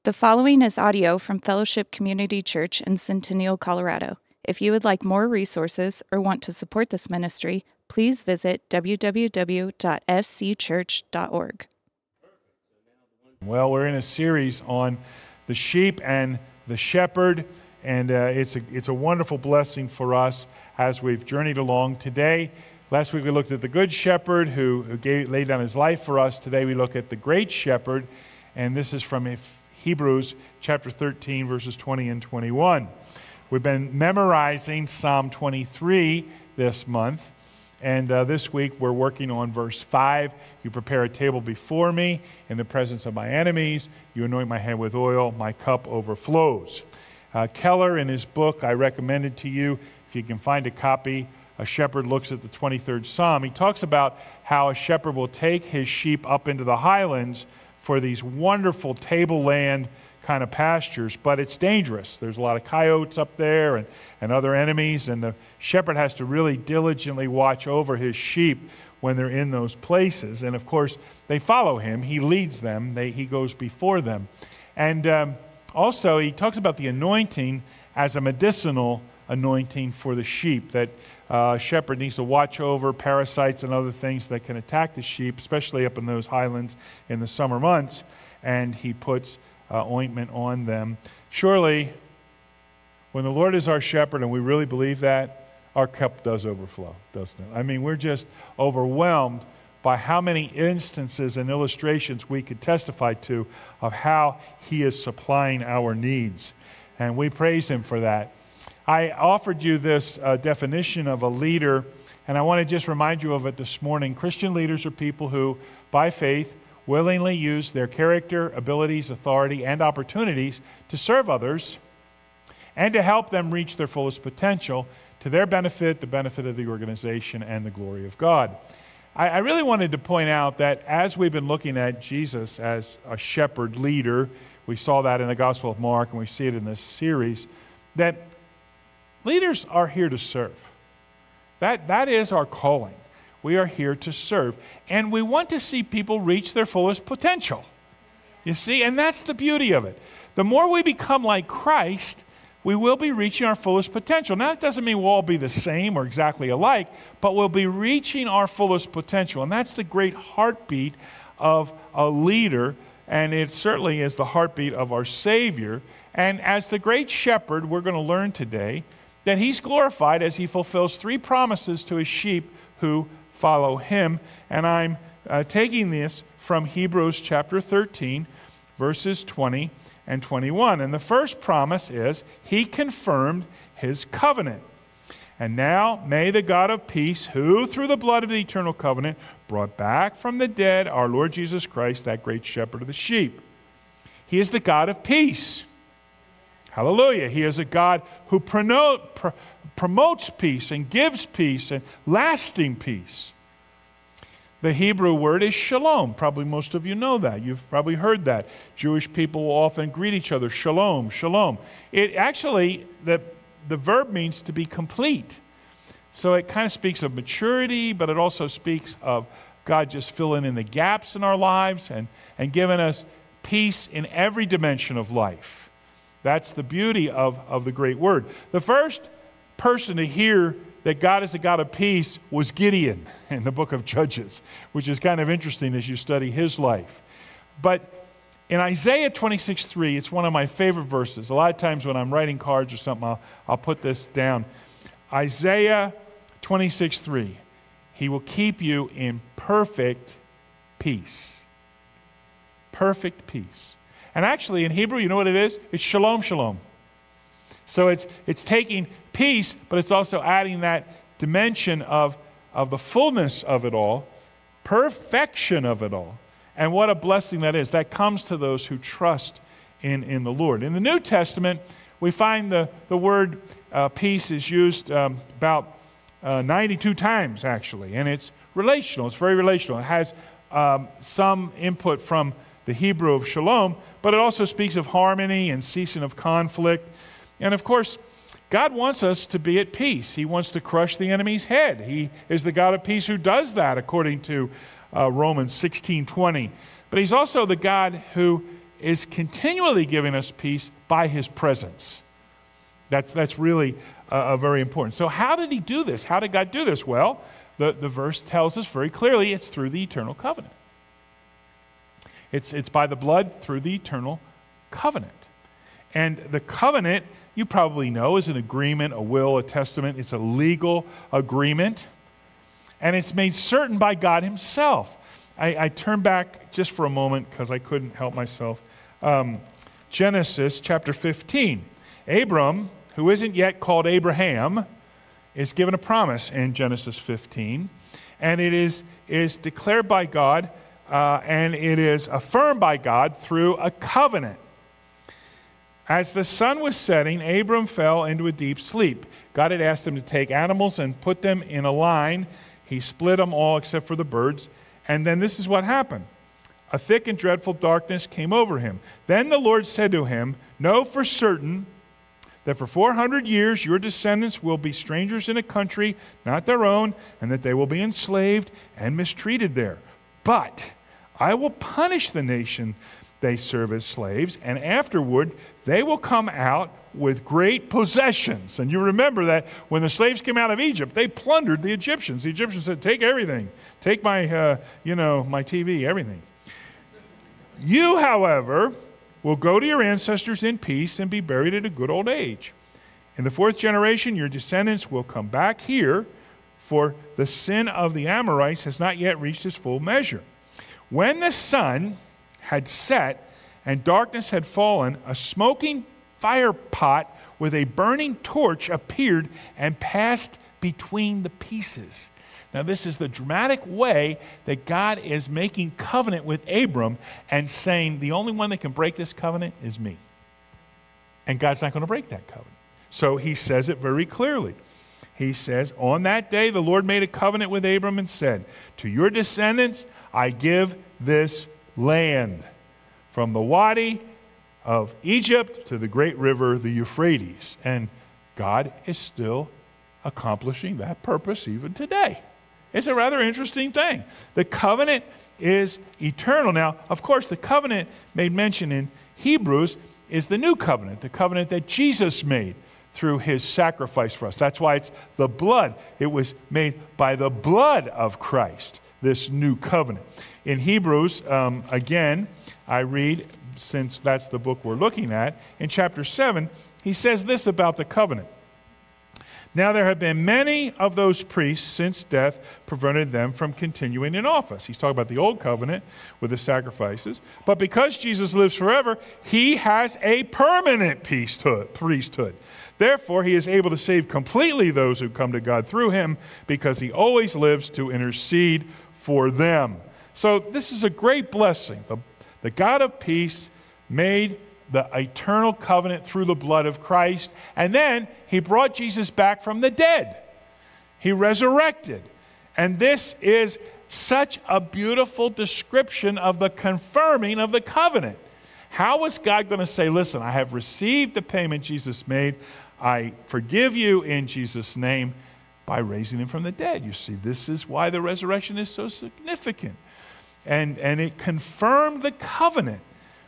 The following is audio from Fellowship Community Church in Centennial, Colorado. If you would like more resources or want to support this ministry, please visit www.fcchurch.org. Well, we're in a series on the sheep and the shepherd, and it's a wonderful blessing for us as we've journeyed along. Today, last week we looked at the good shepherd who laid down his life for us. Today we look at the great shepherd, and this is from Hebrews chapter 13, verses 20 and 21. We've been memorizing Psalm 23 this month, and this week we're working on verse 5. You prepare a table before me in the presence of my enemies. You anoint my head with oil. My cup overflows. Keller, in his book I recommended to you, if you can find a copy, A Shepherd Looks at the 23rd Psalm. He talks about how a shepherd will take his sheep up into the highlands for these wonderful tableland kind of pastures, but it's dangerous. There's a lot of coyotes up there and other enemies, and the shepherd has to really diligently watch over his sheep when they're in those places. And of course, they follow him. He leads them. He goes before them. And also, he talks about the anointing as a medicinal anointing for the sheep, that a shepherd needs to watch over parasites and other things that can attack the sheep, especially up in those highlands in the summer months, and he puts ointment on them. Surely, when the Lord is our shepherd and we really believe that, our cup does overflow, doesn't it? I mean, we're just overwhelmed by how many instances and illustrations we could testify to of how he is supplying our needs, and we praise him for that. I offered you this definition of a leader, and I want to just remind you of it this morning. Christian leaders are people who, by faith, willingly use their character, abilities, authority, and opportunities to serve others and to help them reach their fullest potential to their benefit, the benefit of the organization, and the glory of God. I really wanted to point out that as we've been looking at Jesus as a shepherd leader, we saw that in the Gospel of Mark, and we see it in this series, that leaders are here to serve. That is our calling. We are here to serve. And we want to see people reach their fullest potential. You see, and that's the beauty of it. The more we become like Christ, we will be reaching our fullest potential. Now, that doesn't mean we'll all be the same or exactly alike, but we'll be reaching our fullest potential. And that's the great heartbeat of a leader, and it certainly is the heartbeat of our Savior. And as the great shepherd, we're going to learn today that he's glorified as he fulfills 3 promises to his sheep who follow him. And I'm taking this from Hebrews chapter 13, verses 20 and 21. And the first promise is, he confirmed his covenant. And now may the God of peace, who through the blood of the eternal covenant brought back from the dead our Lord Jesus Christ, that great shepherd of the sheep. He is the God of peace. Hallelujah. He is a God who promotes peace and gives peace and lasting peace. The Hebrew word is shalom. Probably most of you know that. You've probably heard that. Jewish people will often greet each other, shalom, shalom. It actually, the verb means to be complete. So it kind of speaks of maturity, but it also speaks of God just filling in the gaps in our lives and giving us peace in every dimension of life. That's the beauty of the great word. The first person to hear that God is a God of peace was Gideon in the book of Judges, which is kind of interesting as you study his life. But in Isaiah 26:3, it's one of my favorite verses. A lot of times when I'm writing cards or something, I'll put this down. Isaiah 26:3, he will keep you in perfect peace. Perfect peace. And actually, in Hebrew, you know what it is? It's shalom, shalom. So it's taking peace, but it's also adding that dimension of the fullness of it all, perfection of it all. And what a blessing that is. That comes to those who trust in the Lord. In the New Testament, we find the word peace is used about 92 times, actually. And it's relational. It's very relational. It has some input from the Hebrew of shalom, but it also speaks of harmony and ceasing of conflict. And of course, God wants us to be at peace. He wants to crush the enemy's head. He is the God of peace who does that, according to Romans 16:20. But he's also the God who is continually giving us peace by his presence. That's really very important. So how did he do this? How did God do this? Well, the verse tells us very clearly it's through the eternal covenant. It's by the blood through the eternal covenant. And the covenant, you probably know, is an agreement, a will, a testament. It's a legal agreement. And it's made certain by God himself. I turn back just for a moment because I couldn't help myself. Genesis chapter 15. Abram, who isn't yet called Abraham, is given a promise in Genesis 15. And it is declared by God and it is affirmed by God through a covenant. As the sun was setting, Abram fell into a deep sleep. God had asked him to take animals and put them in a line. He split them all except for the birds. And then this is what happened. A thick and dreadful darkness came over him. Then the Lord said to him, "Know for certain that for 400 years your descendants will be strangers in a country not their own, and that they will be enslaved and mistreated there. But I will punish the nation they serve as slaves, and afterward they will come out with great possessions." And you remember that when the slaves came out of Egypt, they plundered the Egyptians. The Egyptians said, "Take everything. Take my TV, everything. You, however, will go to your ancestors in peace and be buried at a good old age. In the 4th generation, your descendants will come back here, for the sin of the Amorites has not yet reached its full measure." When the sun had set and darkness had fallen, a smoking fire pot with a burning torch appeared and passed between the pieces. Now, this is the dramatic way that God is making covenant with Abram and saying, the only one that can break this covenant is me. And God's not going to break that covenant. So he says it very clearly. He says, "On that day the Lord made a covenant with Abram and said, 'To your descendants I give this land, from the Wadi of Egypt to the great river, the Euphrates.'" And God is still accomplishing that purpose even today. It's a rather interesting thing. The covenant is eternal. Now, of course, the covenant made mention in Hebrews is the new covenant, the covenant that Jesus made through his sacrifice for us. That's why it's the blood. It was made by the blood of Christ, this new covenant. In Hebrews, again, I read, since that's the book we're looking at, in chapter 7, he says this about the covenant. "Now there have been many of those priests since death prevented them from continuing in office." He's talking about the old covenant with the sacrifices. "But because Jesus lives forever, he has a permanent priesthood. Therefore, he is able to save completely those who come to God through him, because he always lives to intercede for them." So this is a great blessing. The God of peace made the eternal covenant through the blood of Christ, and then he brought Jesus back from the dead. He resurrected. And this is such a beautiful description of the confirming of the covenant. How was God going to say, "Listen, I have received the payment Jesus made. I forgive you in Jesus' name," by raising him from the dead? You see, this is why the resurrection is so significant. And it confirmed the covenant.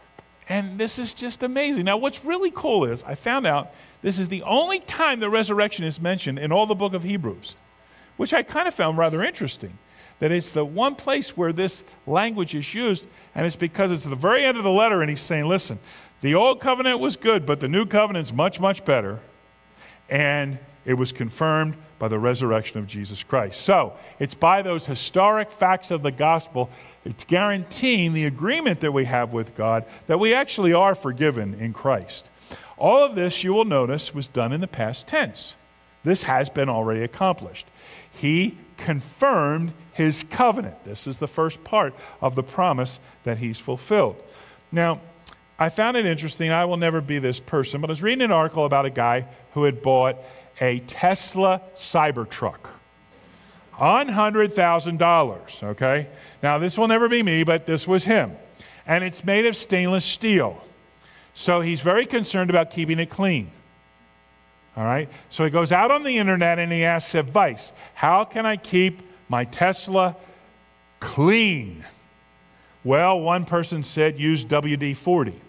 And this is just amazing. Now, what's really cool is I found out this is the only time the resurrection is mentioned in all the book of Hebrews, which I kind of found rather interesting. That it's the one place where this language is used, and it's because it's the very end of the letter, and he's saying, listen, the old covenant was good, but the new covenant's much, much better. And it was confirmed by the resurrection of Jesus Christ. So it's by those historic facts of the gospel, it's guaranteeing the agreement that we have with God, that we actually are forgiven in Christ. All of this, you will notice, was done in the past tense. This has been already accomplished. He confirmed his covenant. This is the first part of the promise that he's fulfilled. Now, I found it interesting. I will never be this person, but I was reading an article about a guy who had bought a Tesla Cybertruck. $100,000, okay? Now, this will never be me, but this was him. And it's made of stainless steel. So he's very concerned about keeping it clean. All right? So he goes out on the internet and he asks advice. How can I keep my Tesla clean? Well, one person said use WD-40.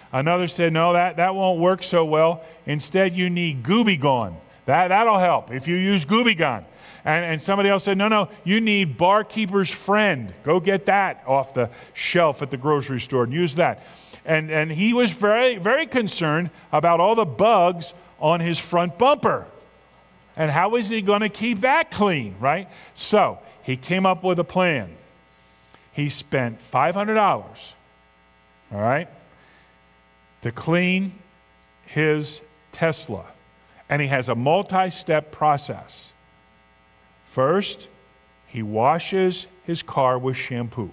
Another said, no, that won't work so well. Instead, you need Gooby-Gone. That'll help if you use Gooby-Gone. And somebody else said, no, you need Barkeeper's Friend. Go get that off the shelf at the grocery store and use that. And he was very, very concerned about all the bugs on his front bumper. And how is he going to keep that clean, right? So he came up with a plan. He spent $500, all right, to clean his Tesla. And he has a multi-step process. First, he washes his car with shampoo.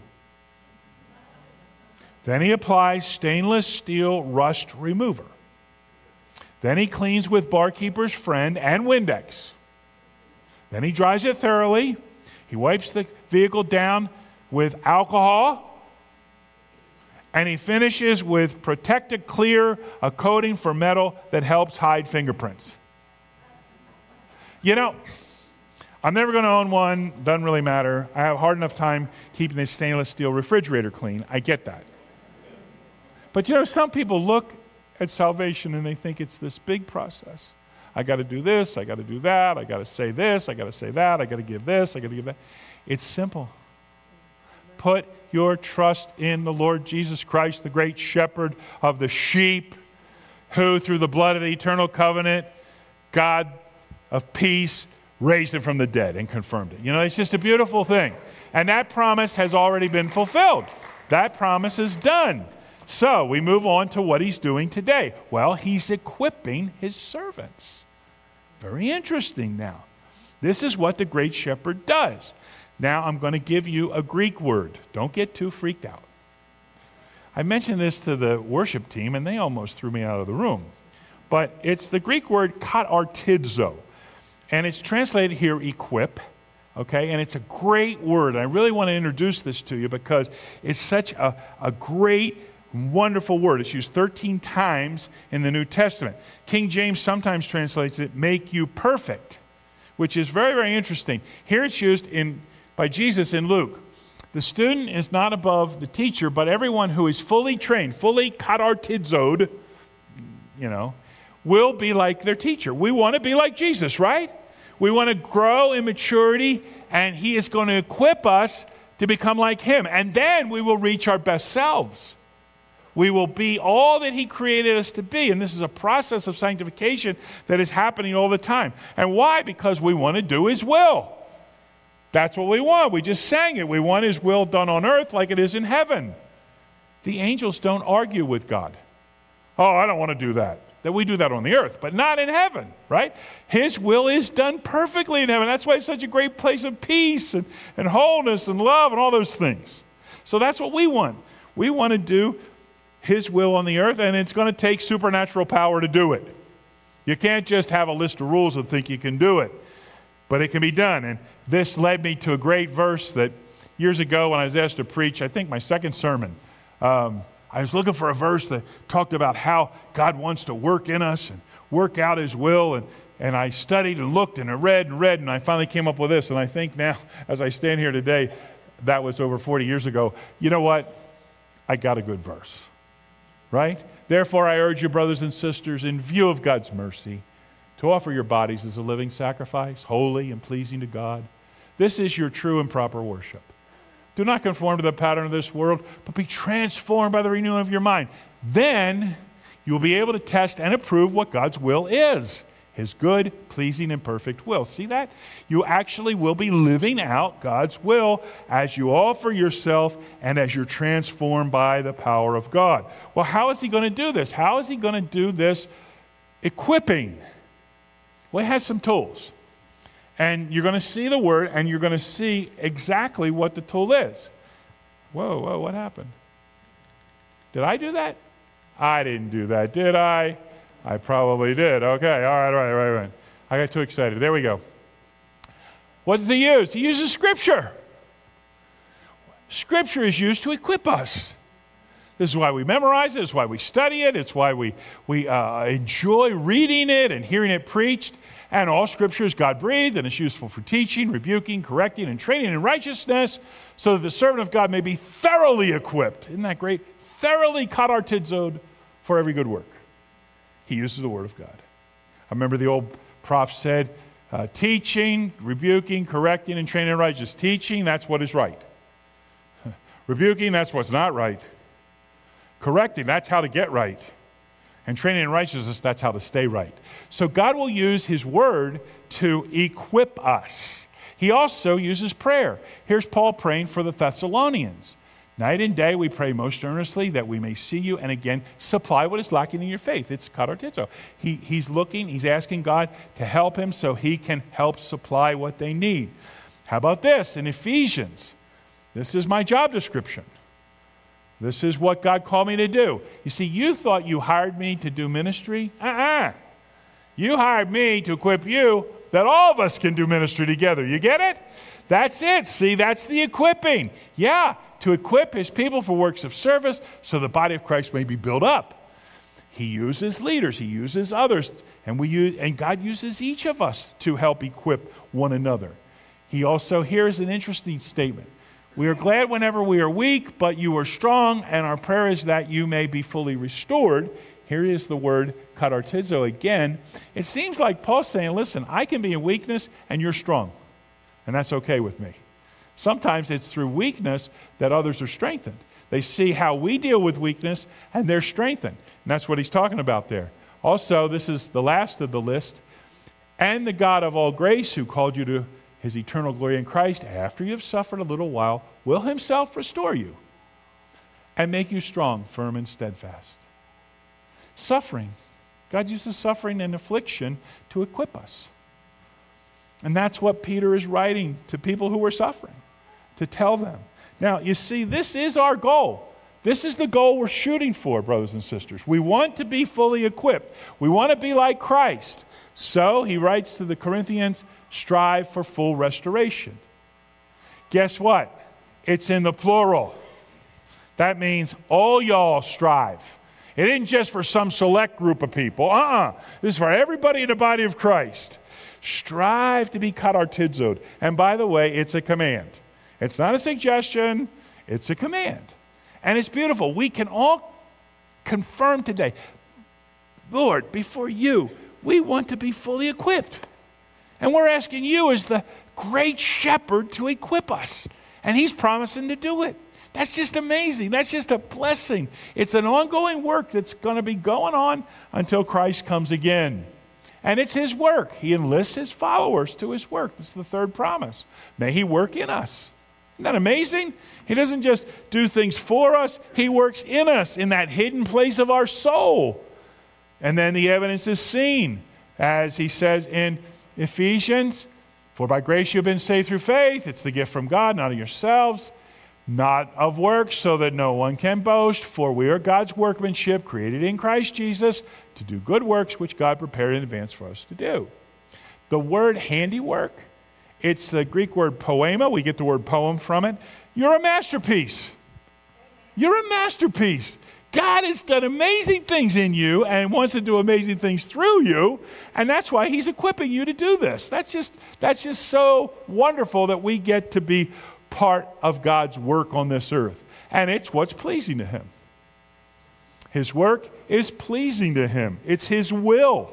Then he applies stainless steel rust remover. Then he cleans with Barkeeper's Friend and Windex. Then he dries it thoroughly. He wipes the vehicle down with alcohol. And he finishes with Protected Clear, a coating for metal that helps hide fingerprints. You know, I'm never going to own one. Doesn't really matter. I have a hard enough time keeping this stainless steel refrigerator clean. I get that. But you know, some people look at salvation and they think it's this big process. I got to do this, I got to do that, I got to say this, I got to say that, I got to give this, I got to give that. It's simple. Put your trust in the Lord Jesus Christ, the great shepherd of the sheep, who through the blood of the eternal covenant, God of peace, raised him from the dead and confirmed it. You know, it's just a beautiful thing. And that promise has already been fulfilled. That promise is done. So we move on to what he's doing today. Well, he's equipping his servants. Very interesting now. This is what the great shepherd does. Now I'm going to give you a Greek word. Don't get too freaked out. I mentioned this to the worship team and they almost threw me out of the room. But it's the Greek word katartidzo. And it's translated here, equip. Okay, and it's a great word. I really want to introduce this to you because it's such a great, wonderful word. It's used 13 times in the New Testament. King James sometimes translates it, make you perfect, which is very, very interesting. Here it's used by Jesus in Luke. The student is not above the teacher, but everyone who is fully trained, fully katartizoed, will be like their teacher. We want to be like Jesus, right? We want to grow in maturity, and he is going to equip us to become like him. And then we will reach our best selves. We will be all that he created us to be. And this is a process of sanctification that is happening all the time. And why? Because we want to do his will. That's what we want. We just sang it. We want his will done on earth like it is in heaven. The angels don't argue with God. Oh, I don't want to do that. That we do that on the earth, but not in heaven, right? His will is done perfectly in heaven. That's why it's such a great place of peace and wholeness and love and all those things. So that's what we want. We want to do his will on the earth, and it's going to take supernatural power to do it. You can't just have a list of rules and think you can do it, but it can be done. And this led me to a great verse that years ago when I was asked to preach, I think my second sermon, I was looking for a verse that talked about how God wants to work in us and work out his will. And I studied and looked and I read, and I finally came up with this. And I think now, as I stand here today, that was over 40 years ago. You know what? I got a good verse, right? Therefore, I urge you, brothers and sisters, in view of God's mercy, to offer your bodies as a living sacrifice, holy and pleasing to God. This is your true and proper worship. Do not conform to the pattern of this world, but be transformed by the renewing of your mind. Then you'll be able to test and approve what God's will is, his good, pleasing, and perfect will. See that? You actually will be living out God's will as you offer yourself and as you're transformed by the power of God. Well, how is he going to do this? How is he going to do this equipping? Well, he has some tools. And you're going to see the word, and you're going to see exactly what the tool is. Whoa, what happened? Did I do that? I didn't do that, did I? I probably did. Okay, all right. I got too excited. There we go. What does he use? He uses Scripture. Scripture is used to equip us. This is why we memorize it. It's why we study it. It's why we enjoy reading it and hearing it preached. And all Scripture is God-breathed and is useful for teaching, rebuking, correcting, and training in righteousness, so that the servant of God may be thoroughly equipped. Isn't that great? Thoroughly katartizoed, for every good work. He uses the Word of God. I remember the old prof said, teaching, rebuking, correcting, and training in righteousness. Teaching, that's what is right. Rebuking, that's what's not right. Correcting, that's how to get right. And training in righteousness, that's how to stay right. So God will use His Word to equip us. He also uses prayer. Here's Paul praying for the Thessalonians. Night and day we pray most earnestly that we may see you and again supply what is lacking in your faith. It's katartizo. He's asking God to help him so he can help supply what they need. How about this in Ephesians? This is my job description. This is what God called me to do. You see, you thought you hired me to do ministry? You hired me to equip you that all of us can do ministry together. You get it? That's it. See, that's the equipping. Yeah, to equip His people for works of service so the body of Christ may be built up. He uses leaders. He uses others. And God uses each of us to help equip one another. He also, here's an interesting statement. We are glad whenever we are weak, but you are strong, and our prayer is that you may be fully restored. Here is the word katartizo again. It seems like Paul's saying, listen, I can be in weakness and you're strong. And that's okay with me. Sometimes it's through weakness that others are strengthened. They see how we deal with weakness and they're strengthened. And that's what he's talking about there. Also, this is the last of the list. And the God of all grace, who called you to His eternal glory in Christ, after you have suffered a little while, will Himself restore you and make you strong, firm, and steadfast. Suffering. God uses suffering and affliction to equip us. And that's what Peter is writing to people who are suffering, to tell them. Now, you see, this is our goal. This is the goal we're shooting for, brothers and sisters. We want to be fully equipped. We want to be like Christ. So, he writes to the Corinthians, strive for full restoration. Guess what? It's in the plural. That means all y'all strive. It isn't just for some select group of people. This is for everybody in the body of Christ. Strive to be katartizoed. And by the way, it's a command. It's not a suggestion. It's a command. And it's beautiful. We can all confirm today, Lord, before you, we want to be fully equipped. And we're asking you as the great shepherd to equip us. And He's promising to do it. That's just amazing. That's just a blessing. It's an ongoing work that's going to be going on until Christ comes again. And it's His work. He enlists His followers to His work. This is the third promise. May He work in us. Isn't that amazing? He doesn't just do things for us. He works in us, in that hidden place of our soul. And then the evidence is seen. As he says in Ephesians, for by grace you have been saved through faith. It's the gift from God, not of yourselves, not of works, so that no one can boast. For we are God's workmanship, created in Christ Jesus, to do good works which God prepared in advance for us to do. The word handiwork, it's the Greek word poema. We get the word poem from it. You're a masterpiece. You're a masterpiece. God has done amazing things in you and wants to do amazing things through you, and that's why He's equipping you to do this. That's just so wonderful that we get to be part of God's work on this earth, and it's what's pleasing to Him. His work is pleasing to Him. It's His will.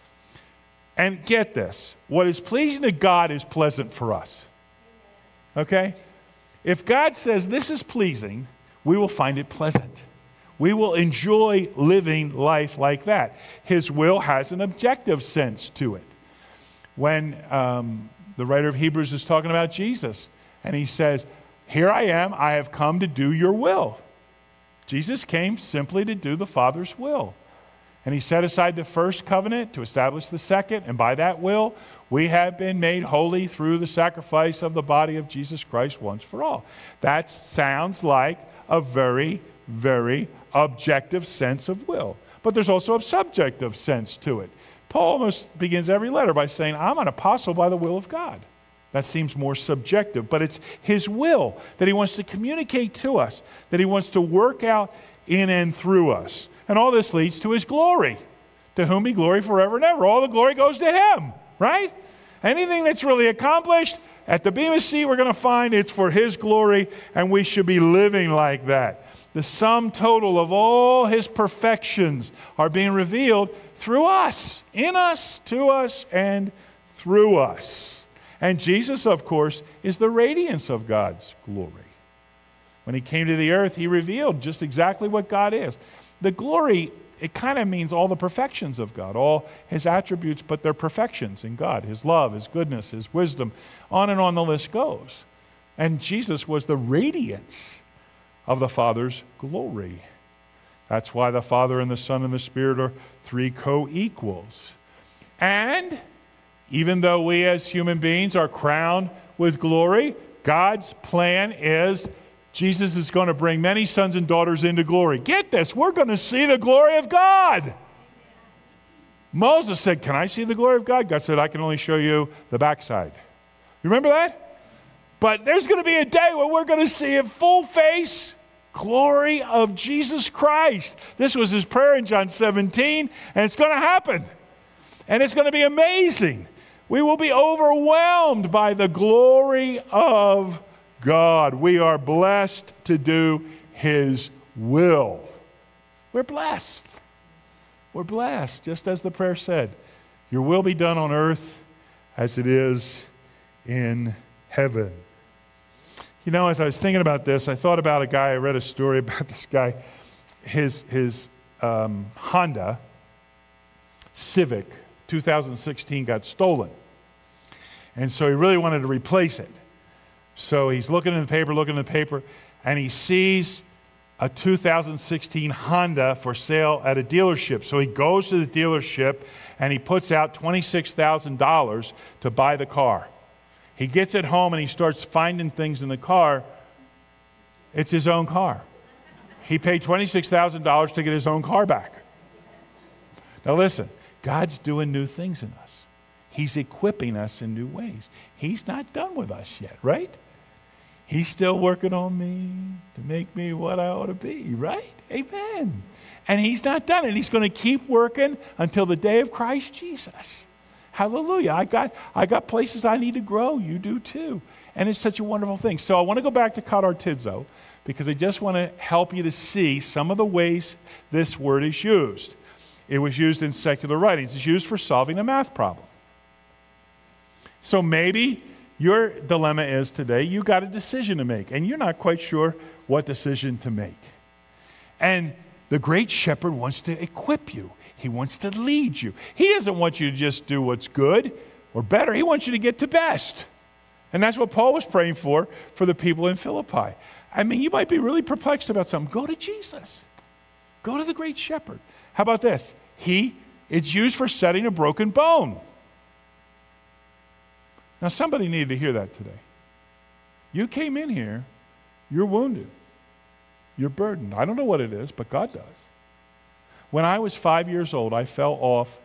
And get this, what is pleasing to God is pleasant for us. Okay? If God says this is pleasing, we will find it pleasant. We will enjoy living life like that. His will has an objective sense to it. When the writer of Hebrews is talking about Jesus, and he says, here I am, I have come to do your will. Jesus came simply to do the Father's will. And He set aside the first covenant to establish the second, and by that will, we have been made holy through the sacrifice of the body of Jesus Christ once for all. That sounds like a very, very objective sense of will. But there's also a subjective sense to it. Paul almost begins every letter by saying, I'm an apostle by the will of God. That seems more subjective, but it's His will that He wants to communicate to us, that He wants to work out in and through us. And all this leads to His glory, to whom be glory forever and ever. All the glory goes to Him, right? Anything that's really accomplished, at the Bema Seat we're going to find it's for His glory, and we should be living like that. the sum total of all his perfections are being revealed through us, in us, to us, and through us. And Jesus, of course, is the radiance of God's glory. When he came to the earth, he revealed just exactly what God is. The glory, it kind of means all the perfections of God, all his attributes, but they're perfections in God, his love, his goodness, his wisdom, on and on the list goes. And Jesus was the radiance of the Father's glory. That's why the Father and the Son and the Spirit are three co-equals. And even though we as human beings are crowned with glory, God's plan is Jesus is going to bring many sons and daughters into glory. Get this, we're going to see the glory of God. Moses said, "Can I see the glory of God?" God said, "I can only show you the backside." You remember that? But there's going to be a day where we're going to see a full face glory of Jesus Christ. This was his prayer in John 17, and it's going to happen. And it's going to be amazing. We will be overwhelmed by the glory of God. We are blessed to do his will. We're blessed. We're blessed, just as the prayer said. Your will be done on earth as it is in heaven. You know, as I was thinking about this, I thought about a guy. I read a story about this guy. His Honda Civic 2016 got stolen. And so he really wanted to replace it. So he's looking in the paper, and he sees a 2016 Honda for sale at a dealership. So he goes to the dealership, and he puts out $26,000 to buy the car. He gets it home, and he starts finding things in the car. It's his own car. He paid $26,000 to get his own car back. Now listen, God's doing new things in us. He's equipping us in new ways. He's not done with us yet, right? He's still working on me to make me what I ought to be, right? Amen. And he's not done, and he's going to keep working until the day of Christ Jesus. Hallelujah. I got places I need to grow. You do too. And it's such a wonderful thing. So I want to go back to katartizo because I just want to help you to see some of the ways this word is used. It was used in secular writings. It's used for solving a math problem. So maybe your dilemma is today, you got a decision to make, and you're not quite sure what decision to make. And the great shepherd wants to equip you. He wants to lead you. He doesn't want you to just do what's good or better. He wants you to get to best. And that's what Paul was praying for the people in Philippi. I mean, you might be really perplexed about something. Go to Jesus. Go to the great shepherd. How about this? It's used for setting a broken bone. Now, somebody needed to hear that today. You came in here, you're wounded, you're burdened. I don't know what it is, but God does. When I was 5 years old, I fell off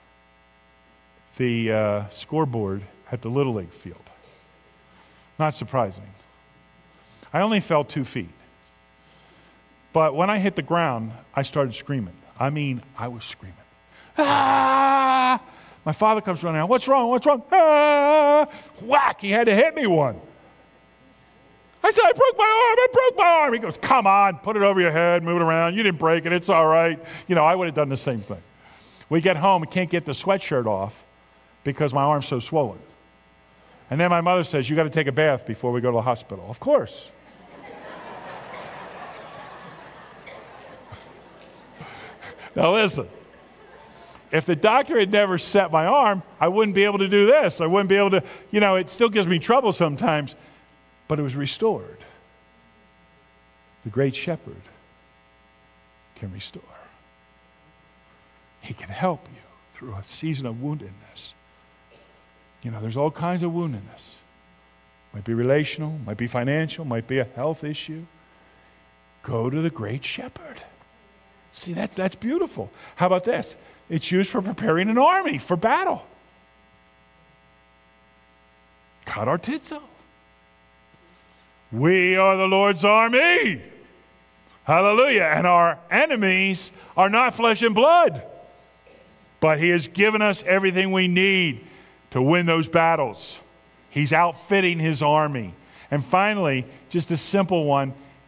the scoreboard at the Little League field. Not surprising. I only fell 2 feet. But when I hit the ground, I started screaming. I mean, I was screaming. Ah! My father comes running out. What's wrong? What's wrong? Ah! Whack! He had to hit me one. I said, I broke my arm. He goes, come on, put it over your head, move it around. You didn't break it. It's all right. You know, I would have done the same thing. We get home, we can't get the sweatshirt off because my arm's so swollen. And then my mother says, you got to take a bath before we go to the hospital. Of course. Now listen. If the doctor had never set my arm, I wouldn't be able to do this. I wouldn't be able to, it still gives me trouble sometimes, but it was restored. The great shepherd can restore. He can help you through a season of woundedness. There's all kinds of woundedness. Might be relational, might be financial, might be a health issue. Go to the great shepherd. See, that's beautiful. How about this? It's used for preparing an army for battle. Katartizo. We are the Lord's army. Hallelujah. And our enemies are not flesh and blood. But he has given us everything we need to win those battles. He's outfitting his army. And finally, just a simple one,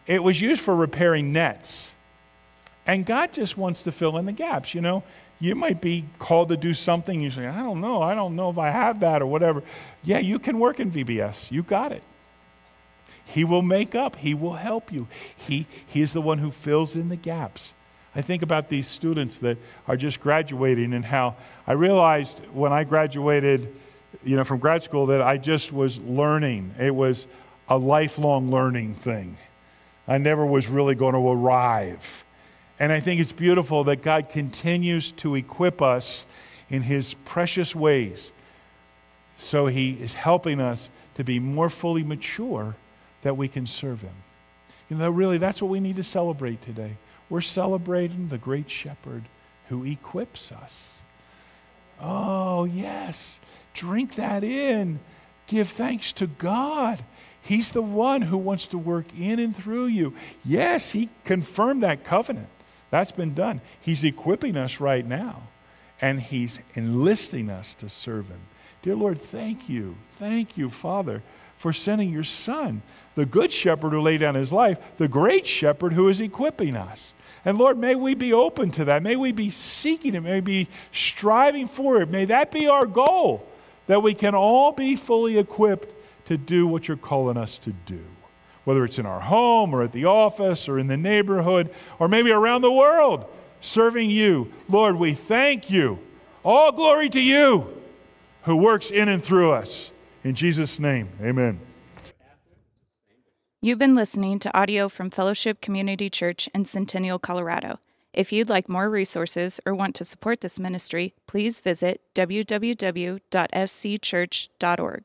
it was used for repairing nets. And God just wants to fill in the gaps. You know, you might be called to do something. You say, I don't know if I have that or whatever. Yeah, you can work in VBS. You got it. He will make up. He will help you. He is the one who fills in the gaps. I think about these students that are just graduating and how I realized when I graduated, from grad school that I just was learning. It was a lifelong learning thing. I never was really going to arrive. And I think it's beautiful that God continues to equip us in His precious ways. So He is helping us to be more fully mature that we can serve Him. Really, that's what we need to celebrate today. We're celebrating the great shepherd who equips us. Oh, yes. Drink that in. Give thanks to God. He's the one who wants to work in and through you. Yes, He confirmed that covenant. That's been done. He's equipping us right now, and He's enlisting us to serve Him. Dear Lord, thank you. Thank you, Father, for sending your Son, the good shepherd who laid down His life, the great shepherd who is equipping us. And Lord, may we be open to that. May we be seeking it. May we be striving for it. May that be our goal, that we can all be fully equipped to do what you're calling us to do. Whether it's in our home or at the office or in the neighborhood or maybe around the world, serving you. Lord, we thank you. All glory to you who works in and through us. In Jesus' name, amen. You've been listening to audio from Fellowship Community Church in Centennial, Colorado. If you'd like more resources or want to support this ministry, please visit www.fcchurch.org.